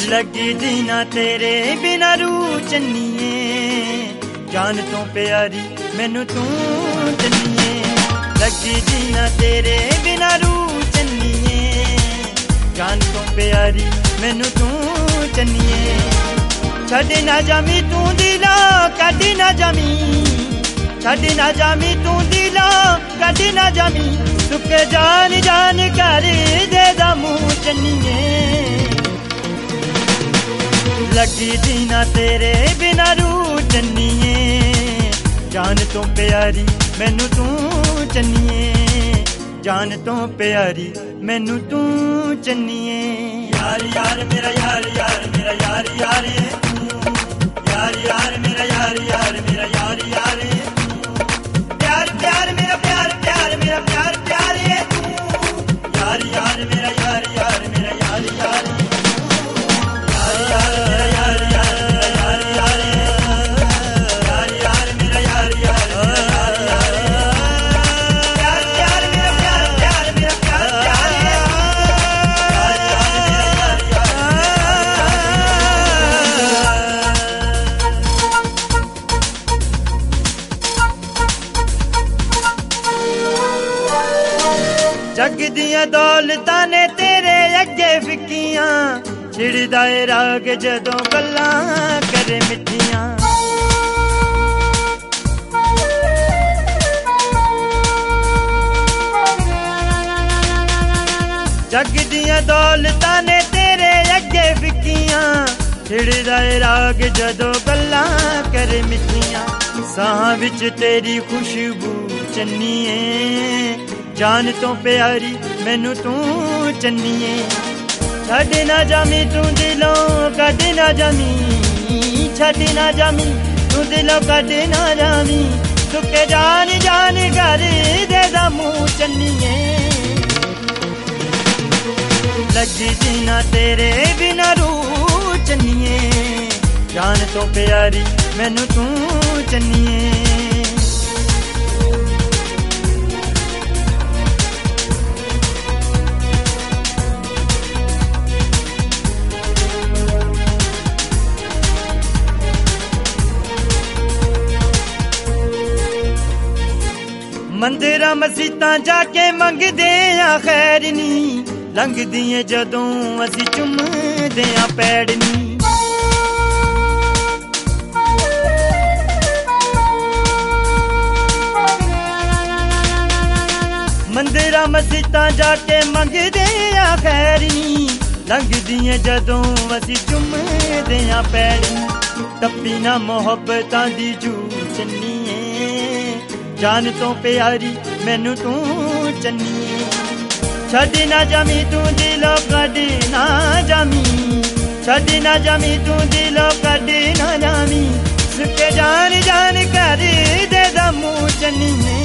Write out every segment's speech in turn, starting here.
ਲੱਗੀ ਜੀਣਾ ਤੇਰੇ ਬਿਨਾਂ ਰੂ ਚੰਨੀਏ ਜਾਨ ਤੋਂ ਪਿਆਰੀ ਮੈਨੂੰ ਤੂੰ ਚੰਨੀਏ ਲੱਗੀ ਜੀਣਾ ਤੇਰੇ ਬਿਨਾਂ ਰੂ ਚੰਨੀਏ ਜਾਨ ਤੋਂ ਪਿਆਰੀ ਮੈਨੂੰ ਤੂੰ ਚੰਨੀਏ ਛੱਡ ਨਾ ਜਾਮੀ ਤੂੰ ਦਿਲੋਂ ਕੱਢ ਨਾ ਜਾਮੀ ਛੱਡ ਨਾ ਜਾਮੀ ਤੂੰ ਦਿਲੋਂ ਕੱਢ ਨਾ ਜਾਮੀ ਸੁੱਕੇ ਜਾਨ ਜਾਨ ਕਰ ਦੇ ਦਾ ਮੂੰਹ ਚੰਨੀਏ ਲੱਗੀ ਜੀਣਾ ਤੇਰੇ ਬਿਨਾਂ ਰੂ ਚੰਨੀਏ ਜਾਨ ਤੋਂ ਪਿਆਰੀ ਮੈਨੂੰ ਤੂੰ ਚੰਨੀਏ ਜਾਨ ਤੋਂ ਪਿਆਰੀ ਮੈਨੂੰ ਤੂੰ ਚੰਨੀਏ ਯਾਰ ਯਾਰ ਮੇਰਾ ਯਾਰ ਯਾਰ ਮੇਰਾ ਯਾਰ ਯਾਰ ਯਾਰ ਯਾਰ ਮੇਰਾ ਯਾਰ ਯਾਰ ਮੇਰਾ ਯਾਰ ਯਾਰ प्यार प्यार मेरा प्यार प्यार मेरा प्यार प्यार ये यार यार मेरा यार यार मेरा यार यार यार मेरा यार यार यार यार यार यार मेरा यार यार प्यार प्यार मेरा प्यार प्यार मेरा प्यार प्यार ये यार यार मेरा यार जग दियां दौलतां ने तेरे अगे फिक्कियां छिड़दा ए राग जदों गल्लां करे मिठियां जग दियां दौलतां ने तेरे अगे फिक्कियां छिड़दा ए राग जदों गल्लां करे मिठियां साह विच तेरी खुशबू चन्नीए जान तो प्यारी मैनू तू चन्नीए छड़ ना जामी तू दिलों कद ना जामी छड़ ना जामी तू दिलों कद ना जामी सुके जान जान कर दे दा मुँह चन्नीए लगी जीना तेरे बिना रू चन्नीए जान तो प्यारी मैनू तू चन्नीए मंदिरां मसीतां जाके मंगदे आ खैर नी लंघदी ऐ जदों असीं चुमदे आ पैड़ नी मंदिरां मसीतां जाके मंगदे आ खैर नी लंघदी ऐ जदों असीं चुमदे आ पैड़ नी टप्पी ना मुहब्बतां दी जू चन्नीए जान तो प्यारी मैनू तू चन्नीए छड़ ना जामी तू दिलों कद ना जामी छड़ ना जामी तू दिलों कद ना जामी सुके जान जान कर दे दा मुँह चन्नीए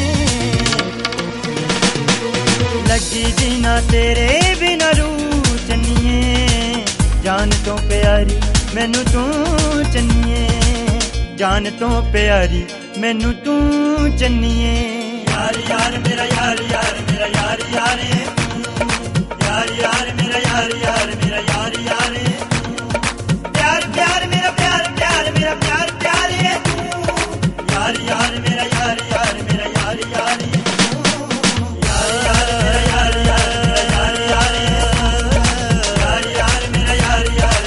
लगी जीना तेरे बिना रू चन्नीए जान तो प्यारी मैनू तू चन्नीए जान तो प्यारी मैनू तू चन्नीए यार यार मेरा यार यार मेरा यार यार यार यार मेरा यार यार मेरा यार यार प्यार प्यार मेरा प्यार प्यार मेरा प्यार प्यार यार यार मेरा यार यार मेरा यार यार यार यार मेरा यार यार मेरा यार यार यार यार मेरा यार यार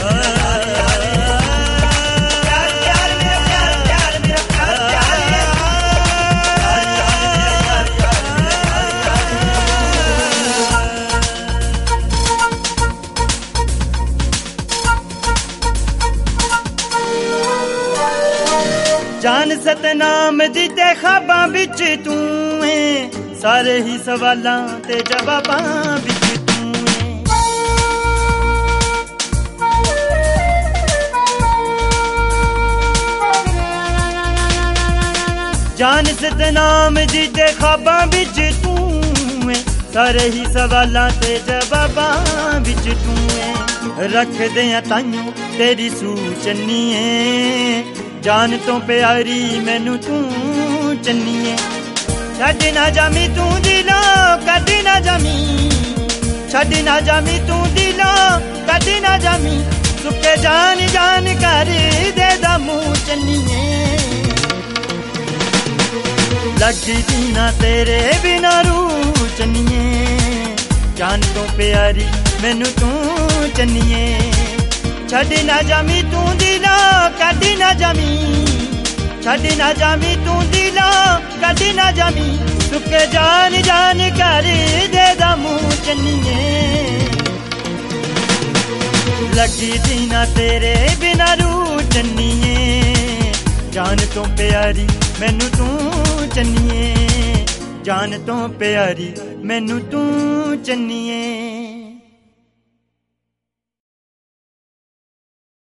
जान सतनाम दी ते ख्वाबां विच तू है सारे ही सवालां ते जवाबां विच तू है जान सतनाम दी ते ख्वाबां विच तू है सारे ही सवालां ते जवाबां विच तू है रख दे ताइयों तेरी सू चन्नीए जान तो प्यारी मैनू तू चन्नीए छड़ ना जामी तू दिलों कद ना जामी छड़ ना जामी तू दिलों कद ना जामी ਸੁੱਕੇ ਜਾਨ ਜਾਨ ਕਰ ਦੇਦਾ ਮੂੰਹ ਚੰਨੀਏ ਲੱਗੀ ਜੀਣਾ ਤੇਰੇ ਬਿਨਾਂ ਰੂਹ ਚੰਨੀਏ ਜਾਨ ਤੋਂ ਪਿਆਰੀ ਮੈਨੂੰ ਤੂੰ ਚੰਨੀਏ ਛੱਡ ਨਾ ਜਾਵੀਂ ਤੂੰ ਦਿਲੋਂ ਕੱਢ ਨਾ ਜਾਵੀਂ ਛੱਡ ਨਾ ਜਾਵੀਂ ਤੂੰ ਦਿਲੋਂ ਕੱਢ ਨਾ ਜਾਵੀਂ ਸੁੱਕੇ ਜਾਨ ਜਾਨ ਕਰ ਦੇਦਾ ਮੂੰਹ ਚੰਨੀਏ ਲੱਗੀ ਜੀਣਾ ਤੇਰੇ ਬਿਨਾਂ ਰੂਹ ਚੰਨੀਏ ਜਾਨ ਤੋਂ ਪਿਆਰੀ ਮੈਨੂੰ ਤੂੰ ਚੰਨੀਏ ਜਾਨ ਤੋਂ ਪਿਆਰੀ ਮੈਨੂੰ ਤੂੰ ਚੰਨੀਏ